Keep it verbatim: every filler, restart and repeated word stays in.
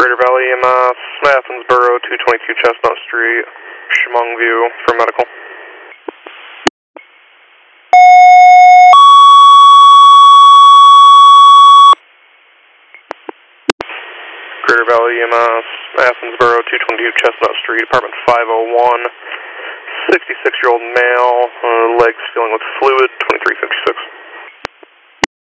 Greater Valley E M S, Athensboro, two twenty-two Chestnut Street, Chemung View for medical. Greater Valley E M S, Athensboro, two twenty-two Chestnut Street, apartment five oh one, sixty-six-year-old male, uh, legs feeling with fluid, twenty-three fifty-six.